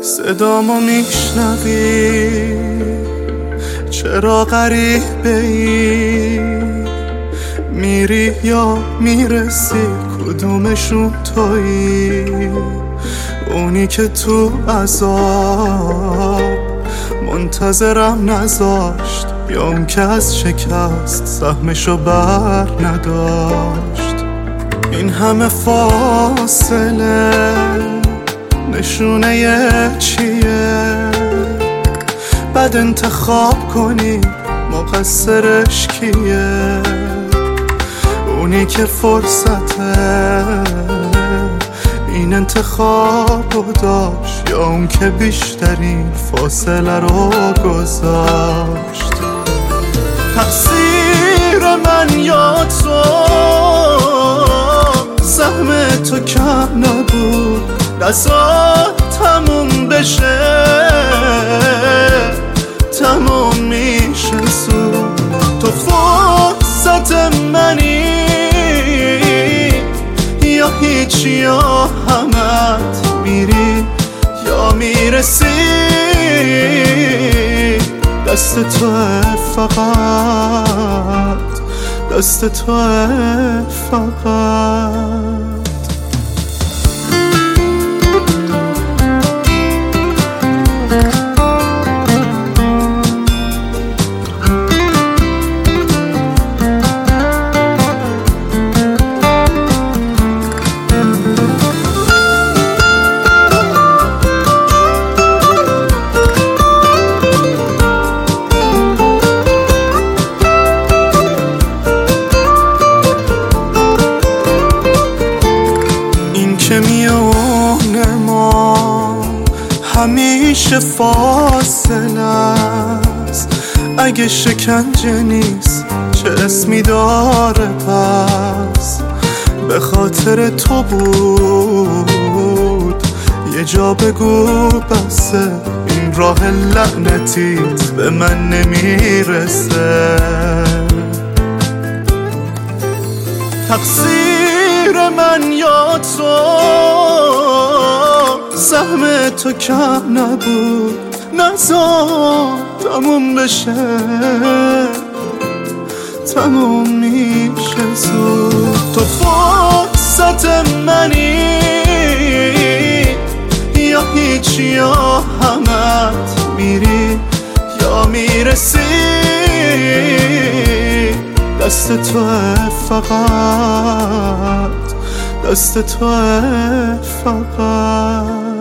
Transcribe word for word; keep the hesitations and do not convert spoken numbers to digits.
صدامو میشنوی؟ چرا غریبه ای؟ میری یا میرسی؟ کدومشون تویی؟ اونی که تو عذاب منتظرم نذاشت، یا اون که از شکست سهمشو بر نداشت؟ این همه فاصله نشونه یه چیه؟ بعد انتخاب کنی مقصرش کیه؟ اونی که فرصته این انتخابو داشت، یا اون که بیشترین فاصله رو گذاشت؟ تقصیر من یا تو؟ سهم تو کم نبود، نزار تموم بشه، تموم میشه زود. تو فرصت منی یا هیچ یا همت، میری یا میرسی، دست توه فقط، دست توه فقط. که میونه ما همیشه فاصله است، اگه شکنجه نیست چه اسمی داره پس؟ به خاطر تو بود یه جا بگو بسه، این راه لعنتیت به من نمیرسه. تقصیر من یا تو؟ سهم تو کم نبود، نزار تموم بشه، تموم میشه زود. تو فرصت منی یا هیچ یا همت، میری یا میرسی، دست توه فقط، دست توه فقط.